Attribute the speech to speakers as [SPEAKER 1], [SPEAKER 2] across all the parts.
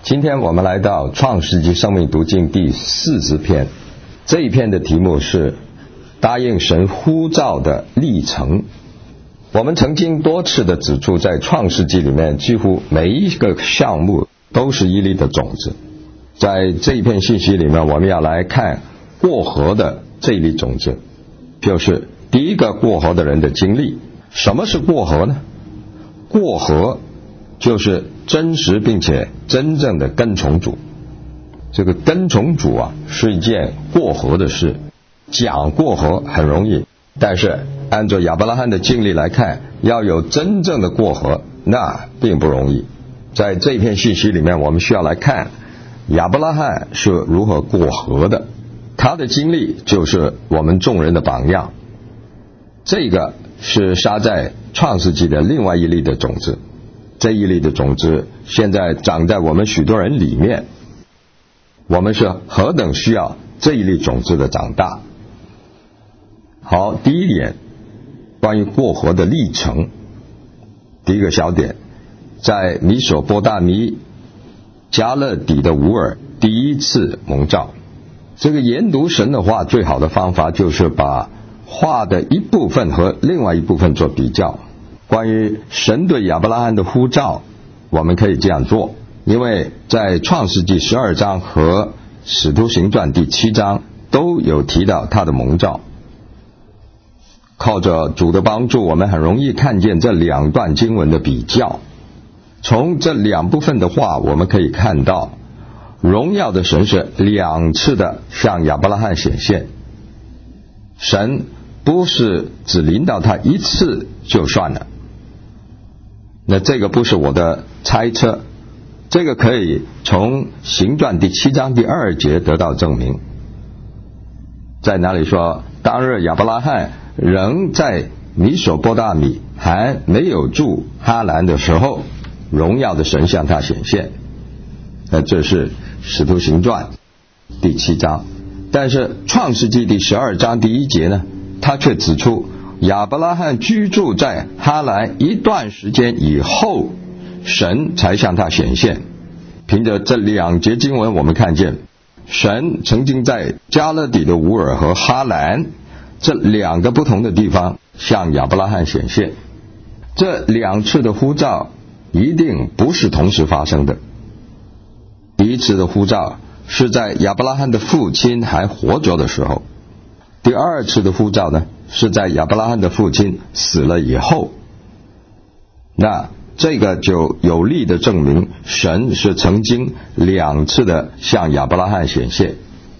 [SPEAKER 1] 今天我们来到创世纪生命读经第40篇，这一篇的题目是答应神呼召的历程。我们曾经多次的指出，在创世纪里面几乎每一个项目都是一粒的种子。在这一篇信息里面，我们要来看过河的这一粒种子，就是第一个过河的人的经历。什么是过河呢？过河就是真实并且真正的跟从主。这个跟从主是一件过河的事。讲过河很容易，但是按照亚伯拉罕的经历来看，要有真正的过河，那并不容易。在这篇信息里面，我们需要来看亚伯拉罕是如何过河的，他的经历就是我们众人的榜样。这个是撒在创世纪的另外一粒的种子，这一粒的种子现在长在我们许多人里面，我们是何等需要这一粒种子的长大。好，第一点，关于过河的历程。第一个小点，在米索波大米加勒底的乌尔第一次蒙召。这个研读神的话最好的方法就是把话的一部分和另外一部分做比较。关于神对亚伯拉罕的呼召，我们可以这样做，因为在创世纪12章和使徒行传第7章都有提到他的蒙召。靠着主的帮助，我们很容易看见这两段经文的比较。从这两部分的话，我们可以看到荣耀的神是2次的向亚伯拉罕显现。神不是只临到他1次就算了，那这个不是我的猜测，这个可以从行传第7章第2节得到证明。在哪里说，当日亚伯拉罕仍在米索波大米还没有住哈兰的时候，荣耀的神向他显现。这是使徒行传第7章。但是创世纪第12章第1节呢，他却指出亚伯拉罕居住在哈兰一段时间以后，神才向他显现。凭着这2节经文，我们看见神曾经在加勒底的乌尔和哈兰这2个不同的地方向亚伯拉罕显现。这2次的呼召一定不是同时发生的。第一次的呼召是在亚伯拉罕的父亲还活着的时候，第2次的呼召呢，是在亚伯拉罕的父亲死了以后。那这个就有力的证明神是曾经2次的向亚伯拉罕显现。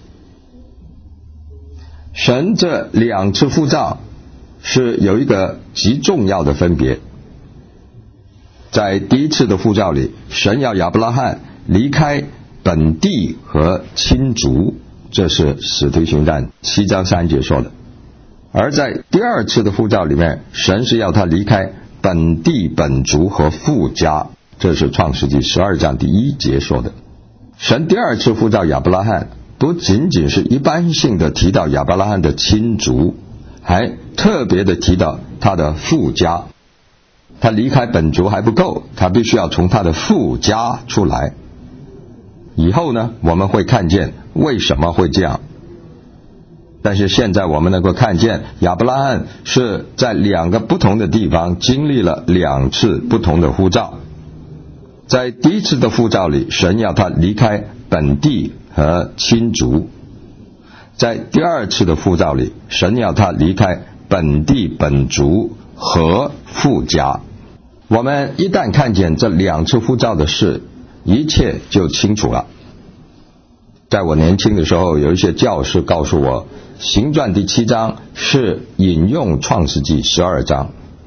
[SPEAKER 1] 神这2次呼召是有一个极重要的分别。在第一次的呼召里，神要亚伯拉罕离开本地和亲族，这是使徒行传7章3节说的。而在第2次的呼召里面，神是要他离开本地本族和父家，这是创世纪12章第1节说的。神第2次呼召亚伯拉罕不仅仅是一般性的提到亚伯拉罕的亲族，还特别的提到他的父家。他离开本族还不够，他必须要从他的父家出来。以后呢，我们会看见为什么会这样。但是现在我们能够看见亚伯拉罕是在2个不同的地方经历了2次不同的呼召。在第一次的呼召里，神要他离开本地和亲族。在第2次的呼召里，神要他离开本地本族和父家。我们一旦看见这2次呼召的事，一切就清楚了。在我年轻的时候，有一些教师告诉我，行传第7章是引用创世纪12章。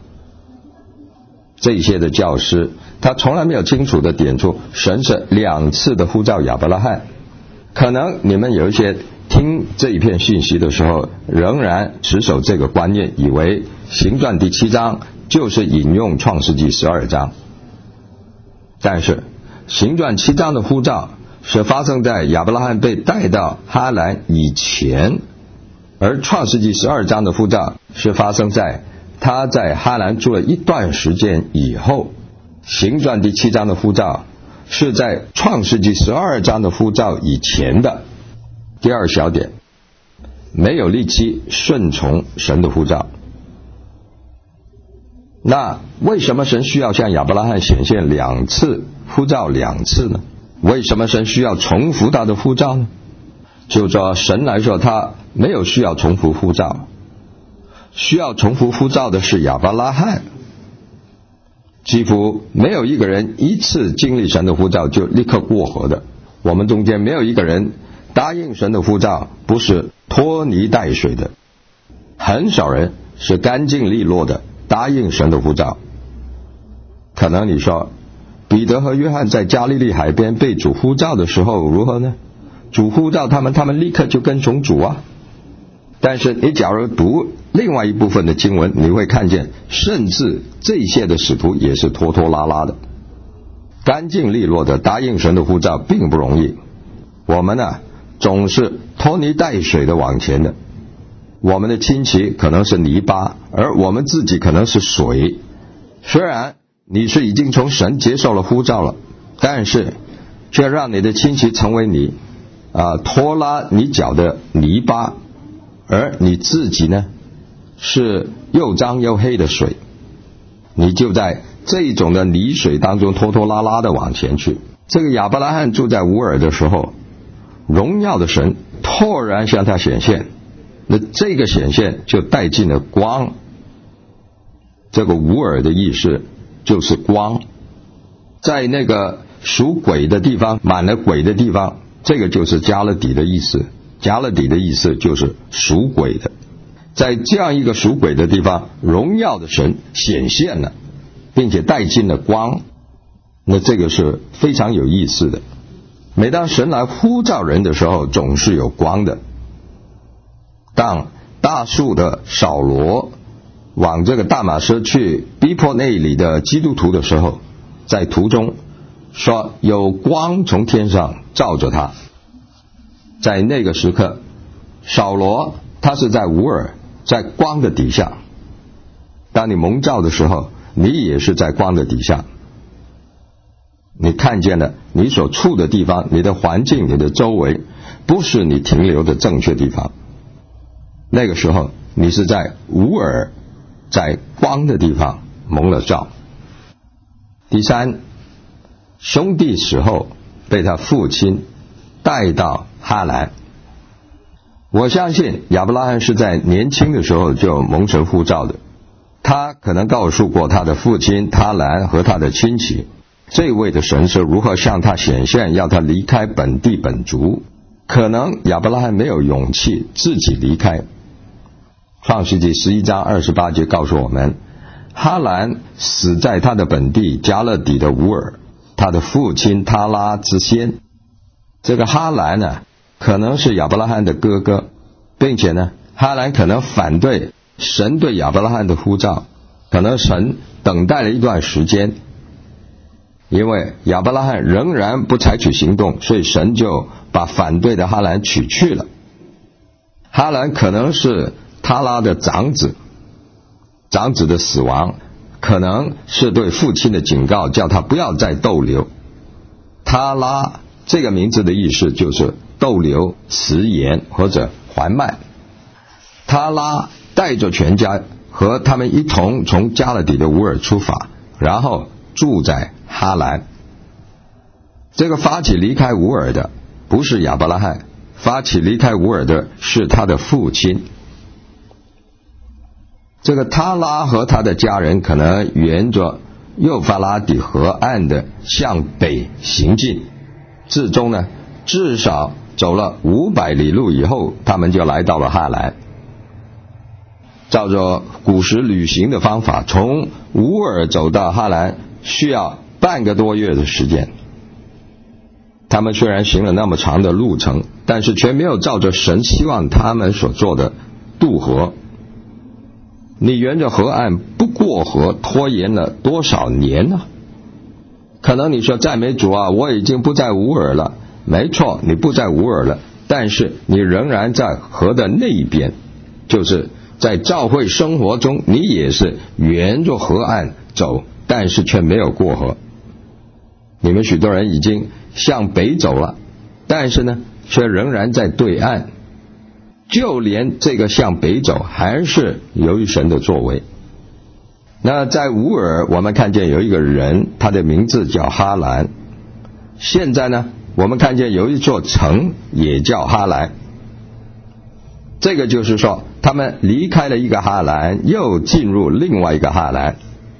[SPEAKER 1] 这些的教师他从来没有清楚的点出神是2次的呼召亚伯拉罕。可能你们有一些听这一片信息的时候仍然持守这个观念，以为行传第7章就是引用创世纪12章。但是行传7章的呼召是发生在亚伯拉罕被带到哈兰以前，而创世纪12章的呼召是发生在他在哈兰住了一段时间以后。行传第7章的呼召是在创世纪12章的呼召以前的。第二小点，没有力气顺从神的呼召。那为什么神需要向亚伯拉罕显现2次，呼召2次呢？为什么神需要重复他的呼召呢？就说神来说，他没有需要重复呼召，需要重复呼召的是亚伯拉罕。几乎没有一个人一次经历神的呼召就立刻过河的，我们中间没有一个人答应神的呼召不是拖泥带水的，很少人是干净利落的答应神的呼召。可能你说彼得和约翰在加利利海边被主呼召的时候如何呢？主呼召他们立刻就跟从主啊。但是你假如读另外一部分的经文，你会看见甚至这些的使徒也是拖拖拉拉的，干净利落的答应神的呼召并不容易。我们呢总是拖泥带水的往前的，我们的亲戚可能是泥巴，而我们自己可能是水。虽然你是已经从神接受了呼召了，但是却让你的亲戚成为你拖拉你脚的泥巴，而你自己呢是又脏又黑的水，你就在这种的泥水当中拖拖拉拉的往前去。这个亚伯拉罕住在乌尔的时候，荣耀的神突然向他显现，那这个显现就带进了光。这个乌尔的意思就是光，在那个属鬼的地方，满了鬼的地方，这个就是加勒底的意思。加勒底的意思就是属鬼的。在这样一个属鬼的地方，荣耀的神显现了，并且带进了光，那这个是非常有意思的。每当神来呼召人的时候，总是有光的。当大数的扫罗往这个大马士去逼迫那里的基督徒的时候，在途中说有光从天上照着他。在那个时刻，扫罗他是在乌尔，在光的底下。当你蒙召的时候，你也是在光的底下。你看见了你所处的地方，你的环境，你的周围，不是你停留的正确地方。那个时候你是在乌尔，在光的地方蒙了召。第三，兄弟死后被他父亲带到哈兰。我相信亚伯拉罕是在年轻的时候就蒙神呼召的，他可能告诉过他的父亲哈兰和他的亲戚，这位的神是如何向他显现，要他离开本地本族。可能亚伯拉罕没有勇气自己离开。创世纪11章28节告诉我们，哈兰死在他的本地加勒底的乌尔，他的父亲他拉之先。这个哈兰呢，可能是亚伯拉罕的哥哥，并且呢，哈兰可能反对神对亚伯拉罕的呼召，可能神等待了一段时间，因为亚伯拉罕仍然不采取行动，所以神就把反对的哈兰取去了。哈兰可能是他拉的长子，长子的死亡可能是对父亲的警告，叫他不要再逗留。他拉这个名字的意思就是逗留、迟延或者缓慢。他拉带着全家和他们一同从加勒底的乌尔出发，然后住在哈兰。这个发起离开乌尔的不是亚伯拉罕，发起离开乌尔的是他的父亲。这个他拉和他的家人可能沿着幼发拉底河岸的向北行进，至终呢至少走了500里路以后，他们就来到了哈兰。照着古时旅行的方法，从乌尔走到哈兰需要半个多月的时间。他们虽然行了那么长的路程，但是却没有照着神希望他们所做的渡河。你沿着河岸不过河，拖延了多少年呢？可能你说赞美主啊，我已经不在乌尔了。没错，你不在乌尔了，但是你仍然在河的那一边，就是在教会生活中，你也是沿着河岸走，但是却没有过河。 你们许多人已经向北走了，但是呢，却仍然在对岸。就连这个向北走，还是由于神的作为。那在乌尔，我们看见有一个人，他的名字叫哈兰。现在呢，我们看见有一座城也叫哈兰。这个就是说，他们离开了一个哈兰，又进入另外一个哈兰。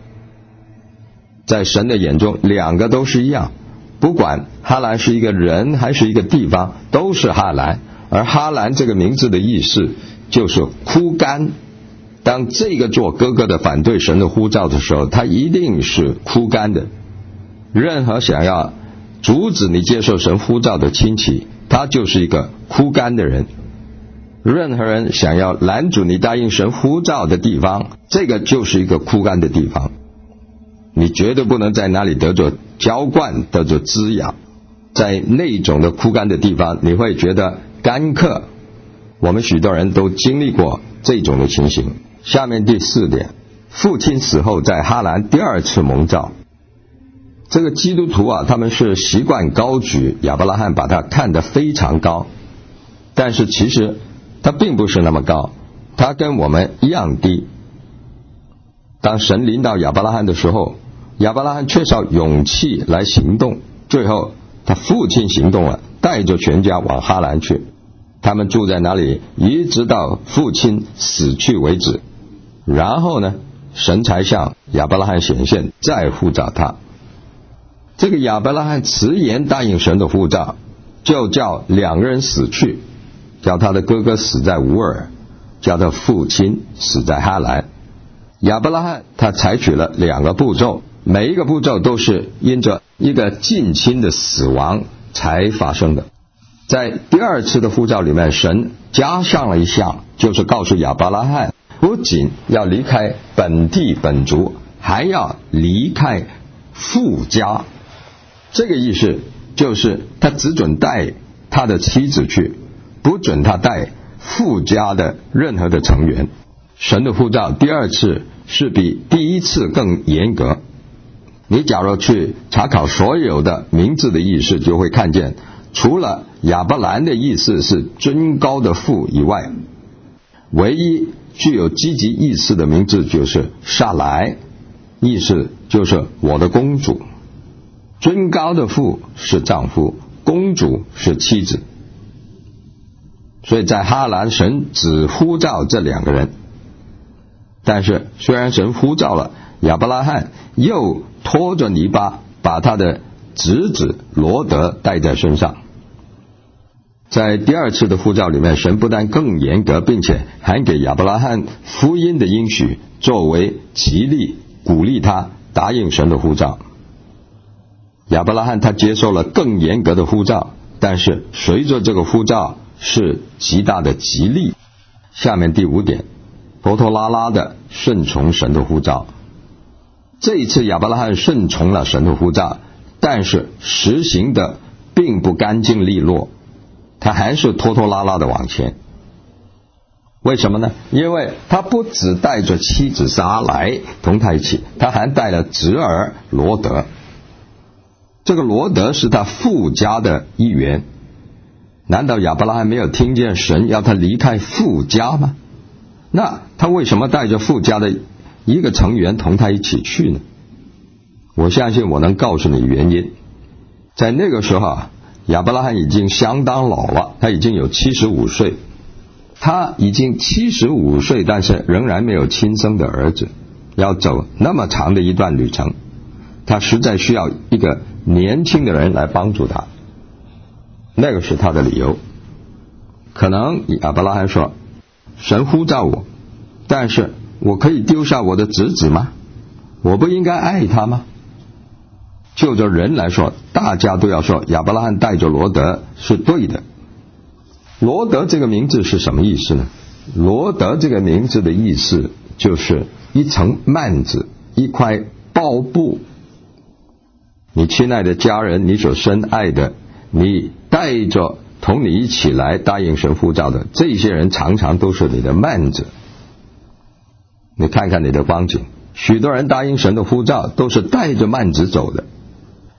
[SPEAKER 1] 在神的眼中，两个都是一样，不管哈兰是一个人还是一个地方，都是哈兰。而哈兰这个名字的意思就是枯干。当这个做哥哥的反对神的呼召的时候，他一定是枯干的。任何想要阻止你接受神呼召的亲戚，他就是一个枯干的人。任何人想要拦阻你答应神呼召的地方，这个就是一个枯干的地方。你绝对不能在那里得着浇灌，得着滋养。在那种的枯干的地方，你会觉得干渴。我们许多人都经历过这种的情形。下面第4点，父亲死后在哈兰第二次蒙召。这个基督徒啊，他们是习惯高举亚伯拉罕，把他看得非常高，但是其实他并不是那么高，他跟我们一样低。当神临到亚伯拉罕的时候，亚伯拉罕缺少勇气来行动，最后他父亲行动了，带着全家往哈兰去。他们住在那里，一直到父亲死去为止。然后呢，神才向亚伯拉罕显现，再呼召他。这个亚伯拉罕迟延答应神的呼召，就叫两个人死去，叫他的哥哥死在乌尔，叫他父亲死在哈兰。亚伯拉罕他采取了2个步骤，每一个步骤都是因着一个近亲的死亡才发生的。在第2次的呼召里面，神加上了一项，就是告诉亚伯拉罕，不仅要离开本地本族，还要离开父家。这个意思就是他只准带他的妻子去，不准他带父家的任何的成员。神的呼召第2次是比第1次更严格。你假如去查考所有的名字的意思，就会看见除了亚伯兰的意思是尊高的父以外，唯一具有积极意思的名字就是撒来，意思就是我的公主。尊高的父是丈夫，公主是妻子。所以在哈兰，神只呼召这2个人。但是虽然神呼召了亚伯拉罕，又拖着泥巴把他的侄子罗德带在身上。在第2次的呼召里面，神不但更严格，并且还给亚伯拉罕福音的应许，作为激励鼓励他答应神的呼召。亚伯拉罕他接受了更严格的呼召，但是随着这个呼召是极大的激励。下面第5点，拖拖拉拉的顺从神的呼召。这一次亚伯拉罕顺从了神的呼召，但是实行的并不干净利落，他还是拖拖拉拉的往前。为什么呢？因为他不只带着妻子撒来同他一起，他还带了侄儿罗德。这个罗德是他父家的一员。难道亚伯拉罕没有听见神要他离开父家吗？那他为什么带着父家的一个成员同他一起去呢？我相信我能告诉你原因。在那个时候亚伯拉罕已经相当老了，他已经有75岁。他已经75岁，但是仍然没有亲生的儿子，要走那么长的一段旅程，他实在需要一个年轻的人来帮助他。那个是他的理由。可能亚伯拉罕说，神呼召我，但是我可以丢下我的侄子吗？我不应该爱他吗？就着人来说，大家都要说亚伯拉罕带着罗德是对的。罗德这个名字是什么意思呢？罗德这个名字的意思就是一层幔子，一块包布。你亲爱的家人，你所深爱的，你带着同你一起来答应神呼召的，这些人常常都是你的幔子。你看看你的光景，许多人答应神的呼召都是带着幔子走的。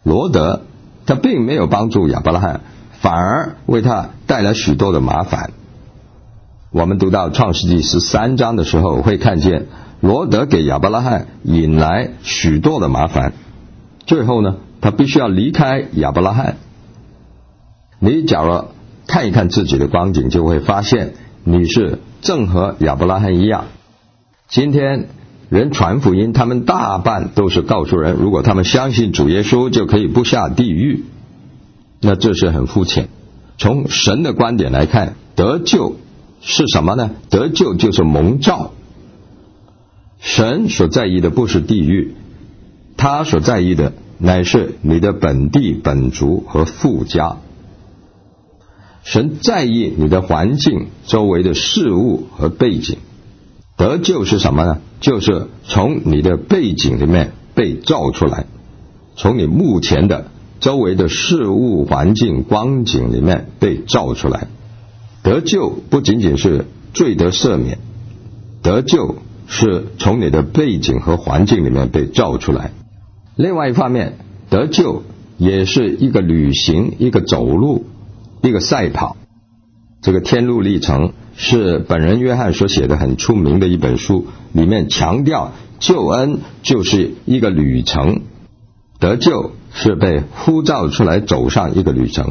[SPEAKER 1] 罗得他并没有帮助亚伯拉罕，反而为他带来许多的麻烦。我们读到创世纪13章的时候，会看见罗得给亚伯拉罕引来许多的麻烦，最后呢，他必须要离开亚伯拉罕。你假如看一看自己的光景，就会发现你是正和亚伯拉罕一样。今天人传福音，他们大半都是告诉人，如果他们相信主耶稣就可以不下地狱，那这是很肤浅。从神的观点来看，得救是什么呢？得救就是蒙召。神所在意的不是地狱，他所在意的乃是你的本地本族和父家。神在意你的环境周围的事物和背景。得救是什么呢？就是从你的背景里面被造出来，从你目前的周围的事物环境光景里面被造出来。得救不仅仅是罪得赦免，得救是从你的背景和环境里面被造出来。另外一方面，得救也是一个旅行，一个走路，一个赛跑。这个天路历程是本人约翰所写的很出名的一本书，里面强调救恩就是一个旅程，得救是被呼召出来走上一个旅程。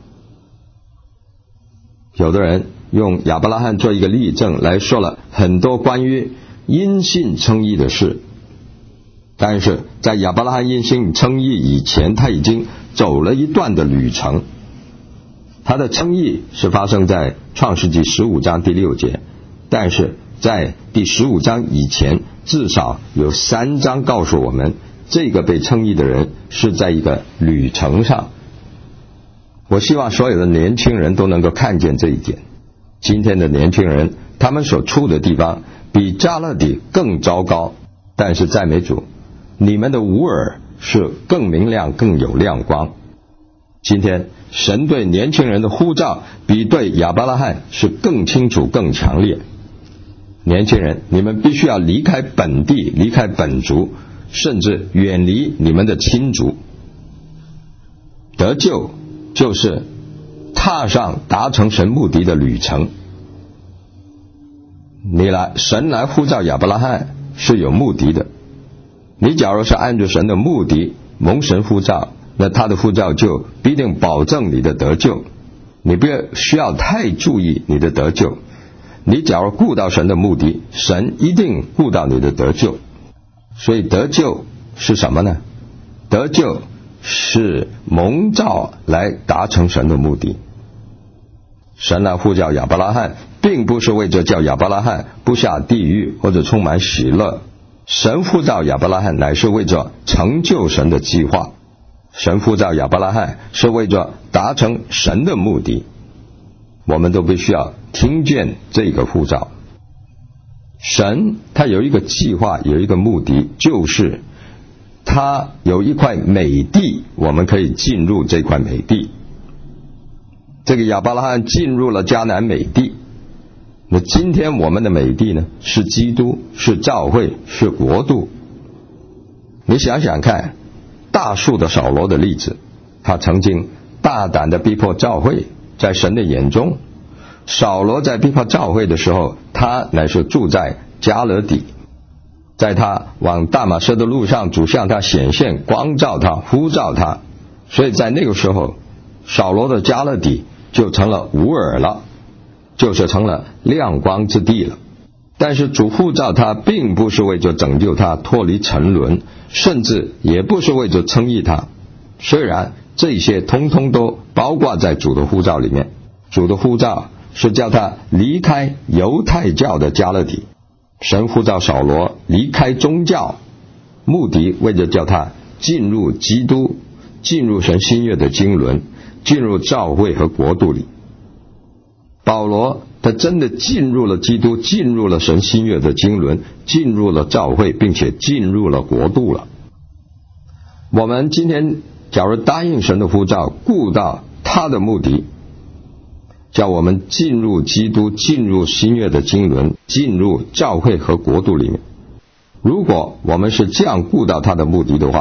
[SPEAKER 1] 有的人用亚伯拉罕做一个例证来说了很多关于因信称义的事，但是在亚伯拉罕因信称义以前，他已经走了一段的旅程。他的称义是发生在创世纪15章第6节，但是在第15章以前，至少有3章告诉我们，这个被称义的人是在一个旅程上。我希望所有的年轻人都能够看见这一点。今天的年轻人，他们所处的地方比加勒底更糟糕，但是赞美主，你们的吾尔是更明亮更有亮光。今天神对年轻人的呼召比对亚伯拉罕是更清楚更强烈。年轻人，你们必须要离开本地，离开本族，甚至远离你们的亲族。得救就是踏上达成神目的的旅程。神来呼召亚伯拉罕是有目的的。你假如是按照神的目的蒙神呼召，那他的呼召就必定保证你的得救。你不需要太注意你的得救。你假如顾到神的目的，神一定顾到你的得救。所以得救是什么呢？得救是蒙召来达成神的目的。神来呼召亚伯拉罕，并不是为着叫亚伯拉罕不下地狱或者充满喜乐。神呼召亚伯拉罕乃是为着成就神的计划。神呼召亚伯拉罕是为着达成神的目的。我们都必须要听见这个呼召。神他有一个计划，有一个目的，就是他有一块美地，我们可以进入这块美地。这个亚伯拉罕进入了迦南美地。那今天我们的美地呢？是基督，是教会，是国度。你想想看，大数的扫罗的例子，他曾经大胆的逼迫教会。在神的眼中，扫罗在逼迫教会的时候，他乃是住在加勒底。在他往大马士的路上，主向他显现，光照他，呼召他。所以在那个时候，扫罗的加勒底就成了吾尔了，就是成了亮光之地了。但是主呼召他，并不是为着拯救他脱离沉沦，甚至也不是为着称义他。虽然这些通通都包括在主的呼召里面。主的呼召是叫他离开犹太教的加勒底。神呼召扫罗离开宗教，目的为着叫他进入基督，进入神新约的经纶，进入教会和国度里。保罗他真的进入了基督，进入了神新约的经纶，进入了教会，并且进入了国度了。我们今天假如答应神的呼召，顾到他的目的，叫我们进入基督，进入新约的经纶，进入教会和国度里面。如果我们是这样顾到他的目的的话，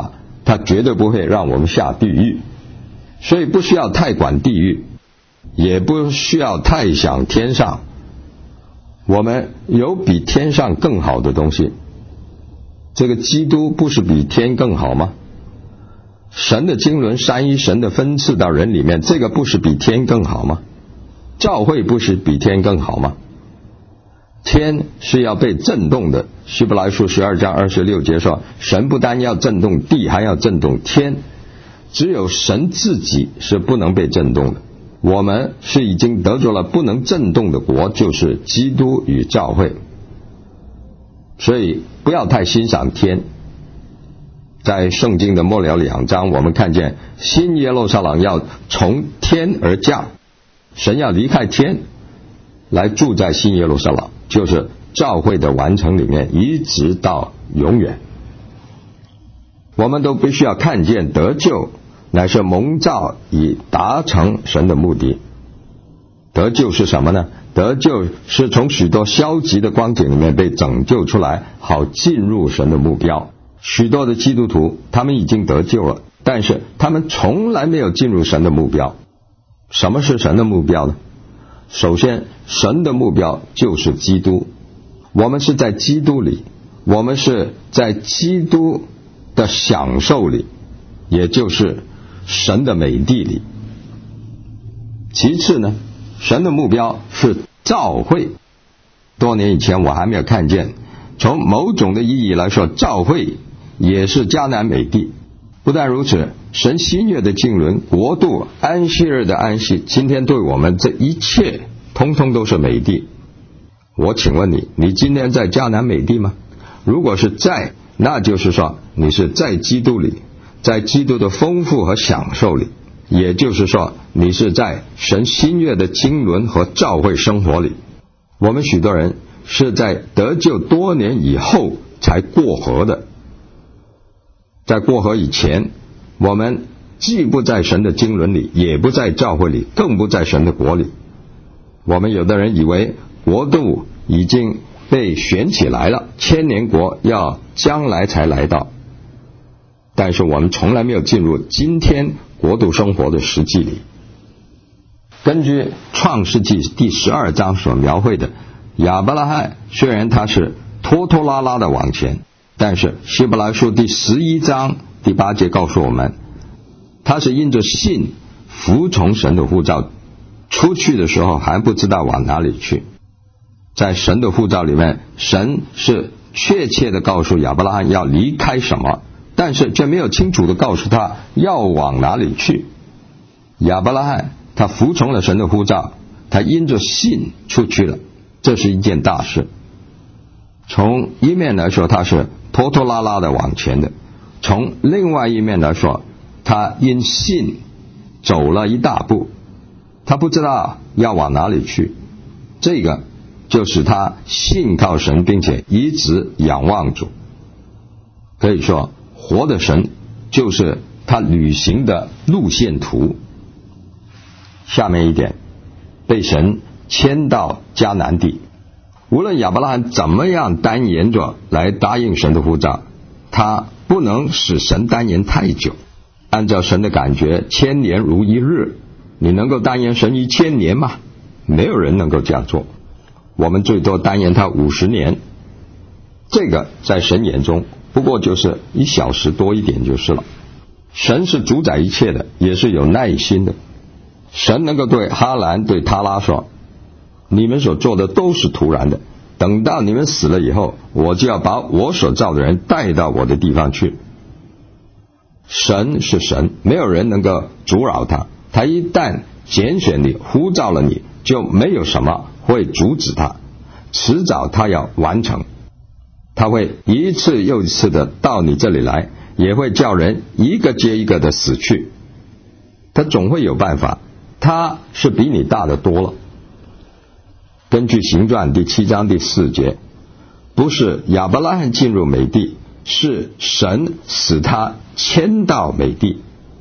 [SPEAKER 1] 他绝对不会让我们下地狱。所以不需要太管地狱，也不需要太想天上。我们有比天上更好的东西。这个基督不是比天更好吗？神的经纶三一神的分赐到人里面，这个不是比天更好吗？教会不是比天更好吗？天是要被震动的，希伯来书12章26节说，神不单要震动地，还要震动天。只有神自己是不能被震动的。我们是已经得着了不能震动的国，就是基督与教会。所以不要太欣赏天。在圣经的末了2章，我们看见新耶路撒冷要从天而降，神要离开天来住在新耶路撒冷，就是教会的完成里面，一直到永远。我们都必须要看见得救乃是蒙召以达成神的目的。得救是什么呢？得救是从许多消极的光景里面被拯救出来，好进入神的目标。许多的基督徒他们已经得救了，但是他们从来没有进入神的目标。什么是神的目标呢？首先，神的目标就是基督。我们是在基督里，我们是在基督的享受里，也就是神的美地里。其次呢，神的目标是召会。多年以前我还没有看见，从某种的意义来说，召会也是迦南美地。不但如此，神新约的经纶、国度、安息日的安息，今天对我们这一切通通都是美地。我请问你，你今天在迦南美地吗？如果是在，那就是说你是在基督里，在基督的丰富和享受里，也就是说你是在神新约的经纶和召会生活里。我们许多人是在得救多年以后才过河的。在过河以前，我们既不在神的经纶里，也不在教会里，更不在神的国里。我们有的人以为国度已经被选起来了，千年国要将来才来到，但是我们从来没有进入今天国度生活的实际里。根据创世纪第12章所描绘的，亚伯拉罕虽然他是拖拖拉拉的往前，但是希伯来书第11章第8节告诉我们，他是因着信服从神的呼召，出去的时候还不知道往哪里去。在神的呼召里面，神是确切的告诉亚伯拉罕要离开什么，但是却没有清楚的告诉他要往哪里去。亚伯拉罕他服从了神的呼召，他因着信出去了，这是一件大事。从一面来说，他是拖拖拉拉的往前的；从另外一面来说，他因信走了一大步，他不知道要往哪里去。这个就使他信靠神，并且一直仰望主。可以说，活的神就是他旅行的路线图。下面一点，被神迁到迦南地。无论亚伯拉罕怎么样单言着来答应神的呼召，他不能使神单言太久。按照神的感觉，1000年如一日，你能够单言神1000年吗？没有人能够这样做。我们最多单言他50年，这个在神眼中不过就是1小时多一点就是了。神是主宰一切的，也是有耐心的。神能够对哈兰对他拉说，你们所做的都是徒然的，等到你们死了以后，我就要把我所造的人带到我的地方去。神是神，没有人能够阻扰他，他一旦拣选你，呼召了你，就没有什么会阻止他，迟早他要完成。他会一次又一次的到你这里来，也会叫人一个接一个的死去，他总会有办法，他是比你大的多了。根据行传第7章第4节，不是亚伯拉罕进入美地，是神使他迁到美地。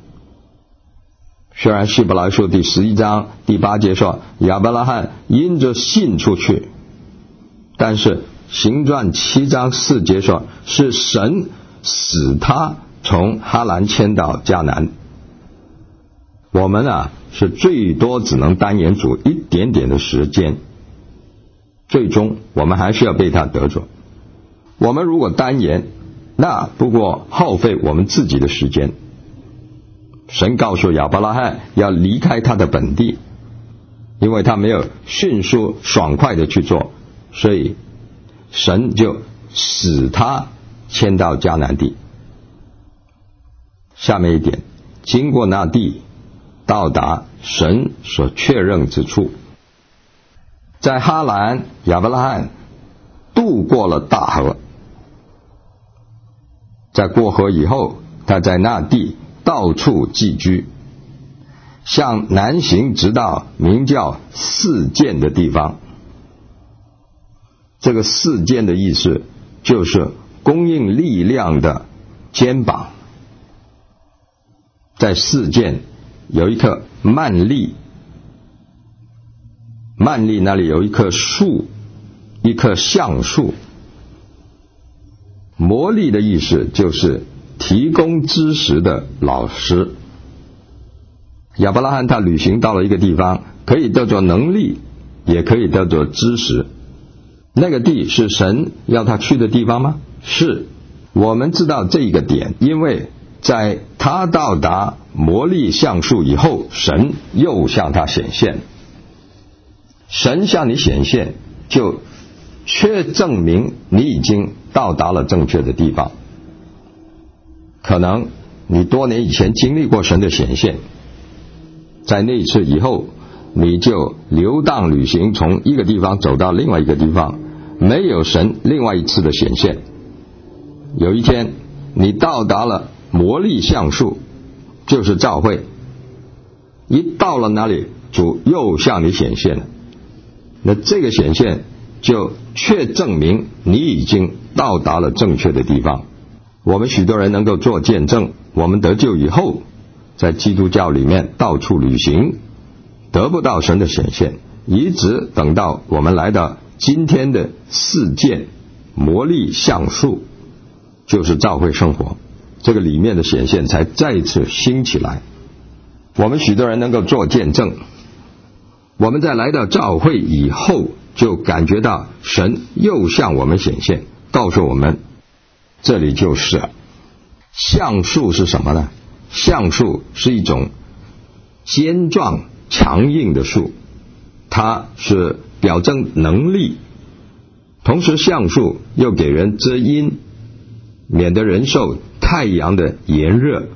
[SPEAKER 1] 虽然希伯来书第11章第8节说亚伯拉罕因着信出去，但是行传7章4节说是神使他从哈兰迁到迦南。我们是最多只能单言主一点点的时间，最终我们还是要被他得着。我们如果单言，那不过耗费我们自己的时间。神告诉亚伯拉罕要离开他的本地，因为他没有迅速爽快的去做，所以神就使他迁到迦南地。下面一点，经过那地，到达神所确认之处。在哈兰，亚伯拉罕渡过了大河，在过河以后，他在那地到处寄居，向南行，直到名叫示剑的地方。这个示剑的意思就是供应力量的肩膀。在示剑有一棵曼利，曼利那里有一棵树，一棵橡树。摩利的意思就是提供知识的老师。亚伯拉罕他旅行到了一个地方，可以得着能力，也可以得着知识。那个地是神要他去的地方吗？是。我们知道这一个点，因为在他到达摩利橡树以后，神又向他显现。神向你显现，就确证明你已经到达了正确的地方。可能你多年以前经历过神的显现，在那一次以后，你就游荡旅行，从一个地方走到另外一个地方，没有神另外一次的显现。有一天你到达了摩利橡树，就是教会，一到了那里，主又向你显现了。那这个显现就确证明你已经到达了正确的地方。我们许多人能够做见证，我们得救以后，在基督教里面到处旅行，得不到神的显现，一直等到我们来到今天的示剑摩利橡树，就是教会生活，这个里面的显现才再次兴起来。我们许多人能够做见证，我们在来到教会以后，就感觉到神又向我们显现，告诉我们这里就是了。橡树是什么呢？橡树是一种坚壮强硬的树，它是表征能力，同时橡树又给人遮阴，免得人受太阳的炎热。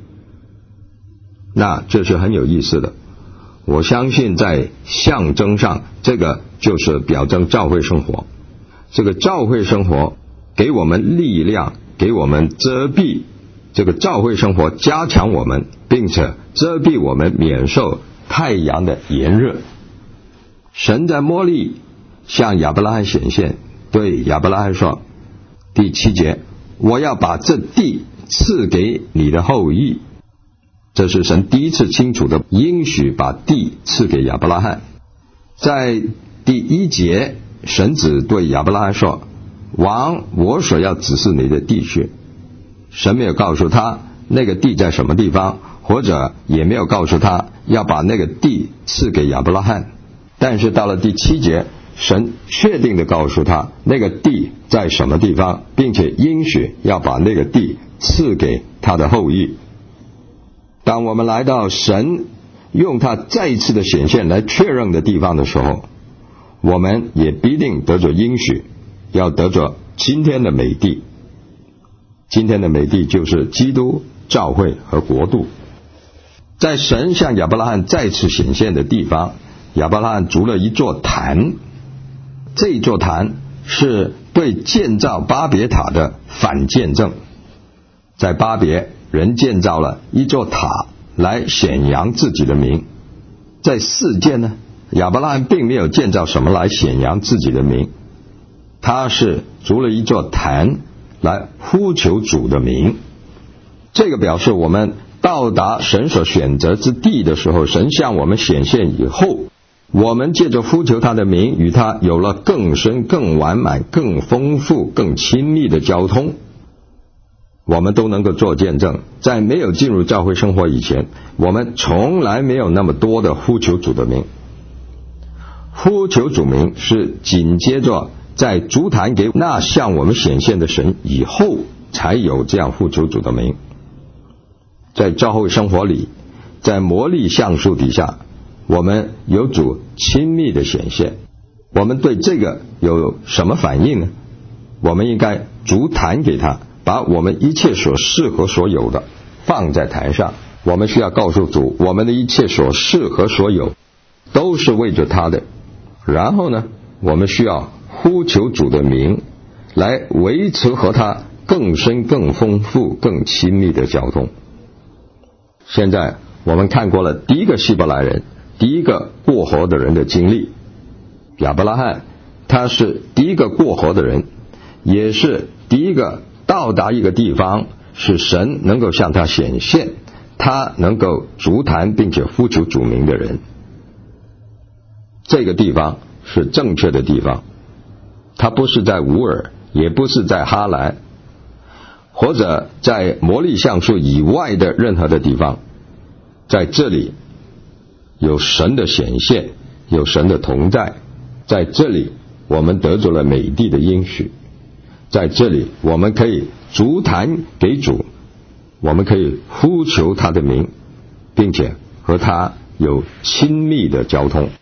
[SPEAKER 1] 那这是很有意思的。我相信在象征上，这个就是表征教会生活。这个教会生活给我们力量，给我们遮蔽，这个教会生活加强我们，并且遮蔽我们免受太阳的炎热。神在摩利向亚伯拉罕显现，对亚伯拉罕说，第7节，我要把这地赐给你的后裔。这是神第一次清楚的应许把地赐给亚伯拉罕。在第1节，神只对亚伯拉罕说，往我所要指示你的地去。神没有告诉他那个地在什么地方，或者也没有告诉他要把那个地赐给亚伯拉罕。但是到了第7节，神确定的告诉他那个地在什么地方，并且应许要把那个地赐给他的后裔。当我们来到神用他再一次的显现来确认的地方的时候，我们也必定得着应许，要得着今天的美地。今天的美地就是基督、教会和国度。在神向亚伯拉罕再次显现的地方，亚伯拉罕筑了一座坛。这一座坛是对建造巴别塔的反见证。在巴别，人建造了一座塔来显扬自己的名。在示剑呢，亚伯拉罕并没有建造什么来显扬自己的名，他是筑了一座坛来呼求主的名。这个表示我们到达神所选择之地的时候，神向我们显现以后，我们借着呼求他的名，与他有了更深、更完满、更丰富、更亲密的交通。 我们都能够做见证，在没有进入教会生活以前，我们从来没有那么多的呼求主的名。呼求主名是紧接着在主坛给那向我们显现的神以后才有这样呼求主的名。在教会生活里，在魔力橡树底下，我们有主亲密的显现，我们对这个有什么反应呢？我们应该主坛给他，把我们一切所是和所有的放在坛上。我们需要告诉主，我们的一切所是和所有都是为着他的。然后呢，我们需要呼求主的名，来维持和他更深、更丰富、更亲密的交通。现在我们看过了第一个希伯来人，第一个过河的人的经历。亚伯拉罕他是第一个过河的人，也是第一个到达一个地方，是神能够向他显现，他能够足坛并且呼求主名的人。这个地方是正确的地方，它不是在乌尔，也不是在哈兰，或者在魔力橡树以外的任何的地方。在这里有神的显现，有神的同在，在这里我们得着了美地的应许，在这里我们可以足坛给主，我们可以呼求他的名，并且和他有亲密的交通。